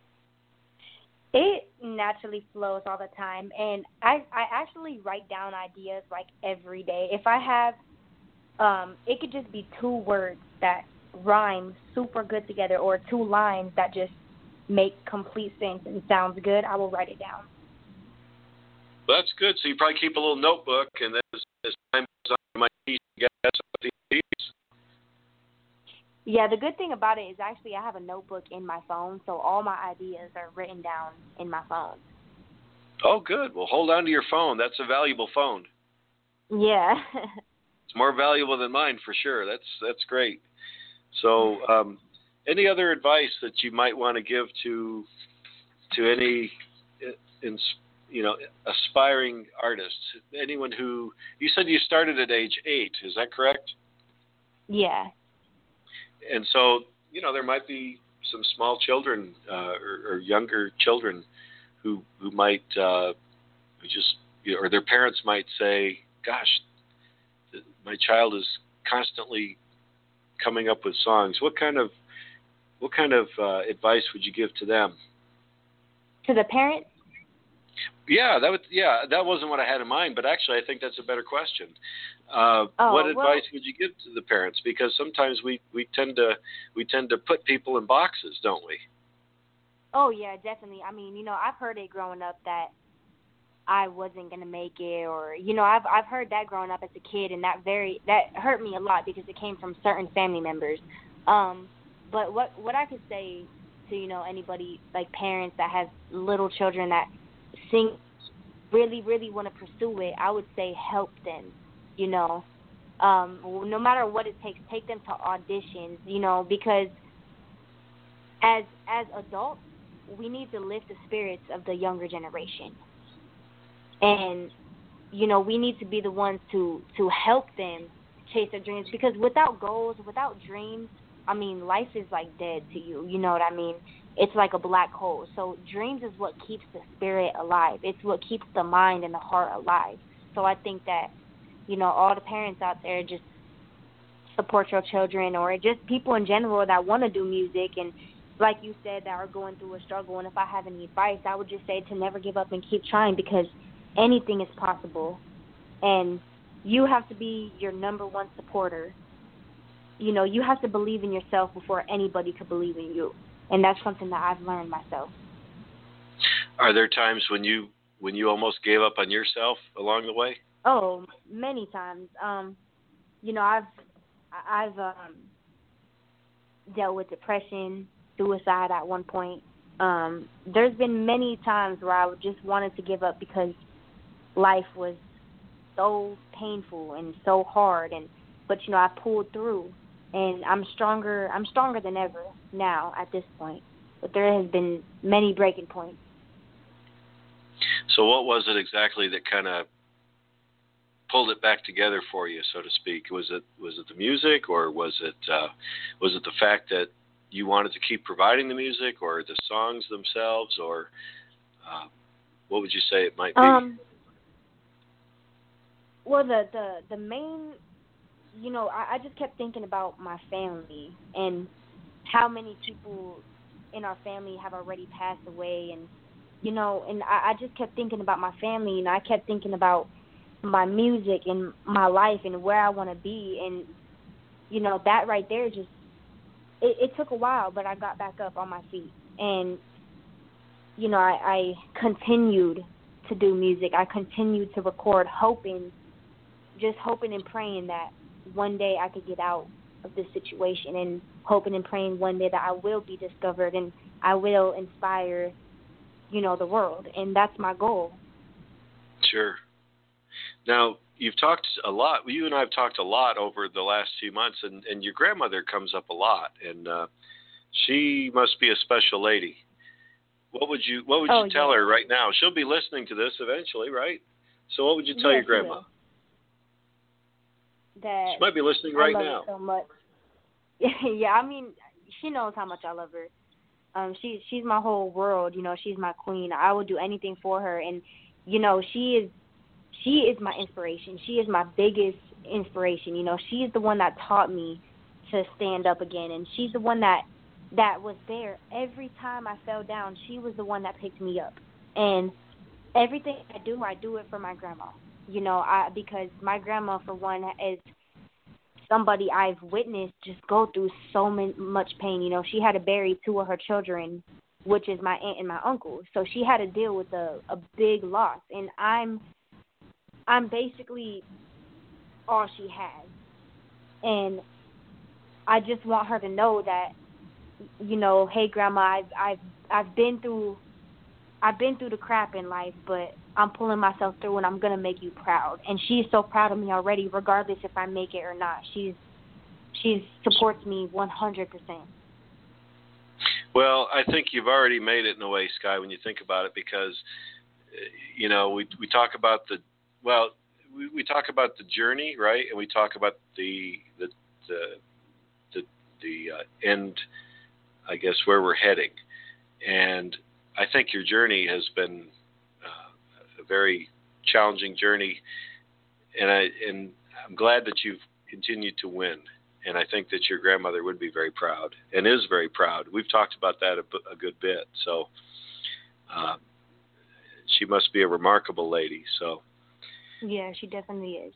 It naturally flows all the time, and I, I actually write down ideas like every day. If I have, um, it could just be two words that rhyme super good together, or two lines that just make complete sense and sounds good, I will write it down. Well, that's good. So you probably keep a little notebook, and then as, as time goes on, you might piece together some of these ideas. Yeah, the good thing about it is actually I have a notebook in my phone, so all my ideas are written down in my phone. Oh, good. Well, hold on to your phone. That's a valuable phone. Yeah. It's more valuable than mine for sure. That's that's great. So, um, any other advice that you might want to give to to any, in, you know, aspiring artists? Anyone who, you said you started at age eight. Is that correct? Yeah. And so, you know, there might be some small children uh, or, or younger children who who might uh, who just, you know, or their parents might say, "Gosh, my child is constantly coming up with songs." What kind of what kind of uh, advice would you give to them? To the parents? Yeah, that would. Yeah, that wasn't what I had in mind, but actually, I think that's a better question. Uh, Oh, what well- advice would you give to the parents? Because sometimes we, we tend to we tend to put people in boxes, don't we? Oh, yeah, definitely. I mean, you know, I've heard it growing up that I wasn't going to make it, or, you know, I've I've heard that growing up as a kid, and that very that hurt me a lot because it came from certain family members. Um, but what what I could say to, you know, anybody, like parents that have little children that sing, really, really want to pursue it, I would say help them, you know. Um, no matter what it takes, take them to auditions, you know, because as as adults, we need to lift the spirits of the younger generation. And, you know, we need to be the ones to, to help them chase their dreams, because without goals, without dreams, I mean, life is like dead to you. You know what I mean? It's like a black hole. So dreams is what keeps the spirit alive. It's what keeps the mind and the heart alive. So I think that, you know, all the parents out there, just support your children, or just people in general that want to do music and, like you said, that are going through a struggle. And if I have any advice, I would just say to never give up and keep trying, because anything is possible. And you have to be your number one supporter. You know, you have to believe in yourself before anybody could believe in you. And that's something that I've learned myself. Are there times when you when you almost gave up on yourself along the way? Oh, many times. Um, you know, I've I've um, dealt with depression, suicide at one point. Um, there's been many times where I just wanted to give up because life was so painful and so hard, and but you know, I pulled through, and I'm stronger. I'm stronger than ever now at this point. But there has been many breaking points. So what was it exactly that kind of pulled it back together for you, so to speak? Was it was it the music, or was it uh, was it the fact that you wanted to keep providing the music, or the songs themselves, or uh, what would you say it might be? Um. Well, the the the main, you know, I, I just kept thinking about my family and how many people in our family have already passed away, and you know, and I, I just kept thinking about my family, and I kept thinking about my music and my life and where I want to be, and you know, that right there just it, it took a while, but I got back up on my feet, and you know, I, I continued to do music. I continued to record, hoping, just hoping and praying that one day I could get out of this situation, and hoping and praying one day that I will be discovered and I will inspire, you know, the world, and that's my goal. Sure. Now, you've talked a lot, you and I have talked a lot over the last few months, and, and your grandmother comes up a lot, and uh, she must be a special lady. What would you What would oh, you tell yeah. her right now? She'll be listening to this eventually, right? So what would you tell Yeah, your she grandma? will. That She might be listening I right love now. her so much. Yeah, I mean, she knows how much I love her. Um, she she's my whole world. You know, she's my queen. I would do anything for her, and you know, she is she is my inspiration. She is my biggest inspiration. You know, she's the one that taught me to stand up again, and she's the one that that was there every time I fell down. She was the one that picked me up, and everything I do, I do it for my grandma. You know, I because my grandma, for one, is somebody I've witnessed just go through so man, much pain. You know, she had to bury two of her children, which is my aunt and my uncle. So she had to deal with a, a big loss, and I'm I'm basically all she has. And I just want her to know that, you know, hey, Grandma, I've I've I've been through I've been through the crap in life, but I'm pulling myself through, and I'm going to make you proud. And she's so proud of me already, regardless if I make it or not. She's she supports me one hundred percent. Well, I think you've already made it in a way, Sky, when you think about it, because, you know, we we talk about the, well, we, we talk about the journey, right? And we talk about the, the, the, the, the uh, end, I guess, where we're heading. And I think your journey has been uh, a very challenging journey, and I and I'm glad that you've continued to win. And I think that your grandmother would be very proud, and is very proud. We've talked about that a, a good bit. So uh, she must be a remarkable lady. So yeah, she definitely is.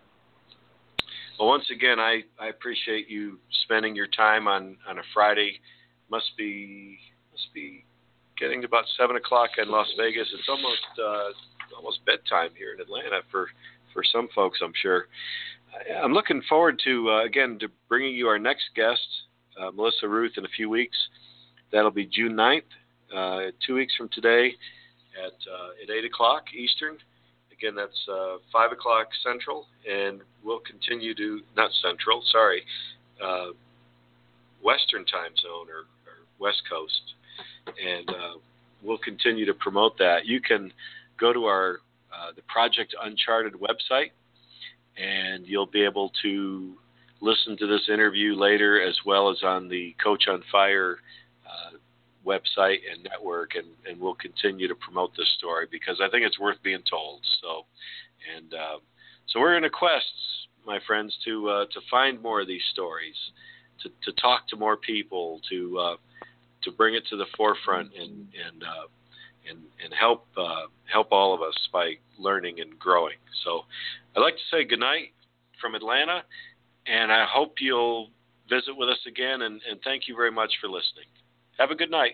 Well, once again, I, I appreciate you spending your time on, on a Friday. Must be must be getting to about seven o'clock in Las Vegas. It's almost uh, almost bedtime here in Atlanta for, for some folks, I'm sure. I'm looking forward to, uh, again, to bringing you our next guest, uh, Melissa Ruth, in a few weeks. That'll be June ninth, uh, two weeks from today at uh, at eight o'clock Eastern. Again, that's uh, five o'clock Central, and we'll continue to, not Central, sorry, uh, Western time zone or, or West Coast. And uh, we'll continue to promote that. You can go to our uh, the Project Uncharted website, and you'll be able to listen to this interview later, as well as on the Coach on Fire uh, website and network, and, and we'll continue to promote this story because I think it's worth being told. So, and uh, so we're in a quest, my friends, to uh, to find more of these stories, to, to talk to more people, to uh, to bring it to the forefront, and and uh, and and help uh, help all of us by learning and growing. So I'd like to say goodnight from Atlanta, and I hope you'll visit with us again, and, and thank you very much for listening. Have a good night.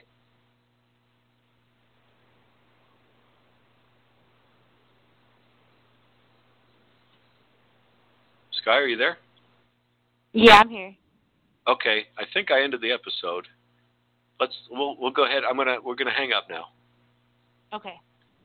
Sky, are you there? Yeah, I'm here. Okay, I think I ended the episode. Let's we'll we'll go ahead. I'm gonna we're gonna hang up now. Okay.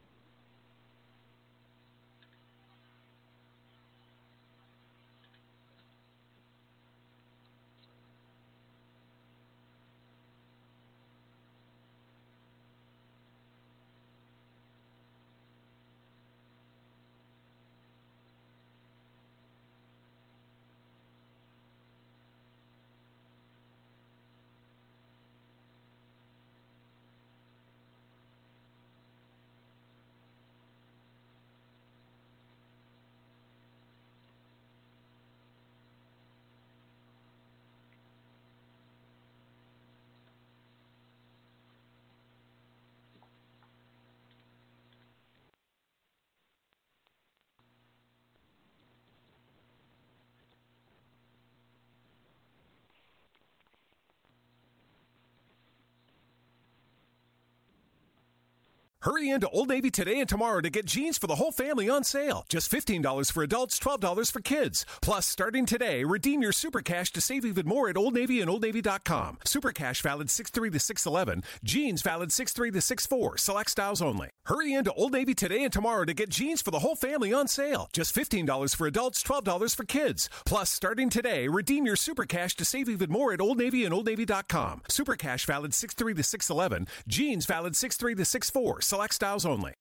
Hurry into Old Navy today and tomorrow to get jeans for the whole family on sale. Just fifteen dollars for adults, twelve dollars for kids. Plus, starting today, redeem your Super Cash to save even more at Old Navy and Old Navy dot com. Super Cash valid six three to six eleven. Jeans valid six three to six four. Select styles only. Hurry into Old Navy today and tomorrow to get jeans for the whole family on sale. Just fifteen dollars for adults, twelve dollars for kids. Plus, starting today, redeem your Super Cash to save even more at Old Navy and Old Navy dot com. Super Cash valid six three to six eleven. Jeans valid six three to six four. Select styles only.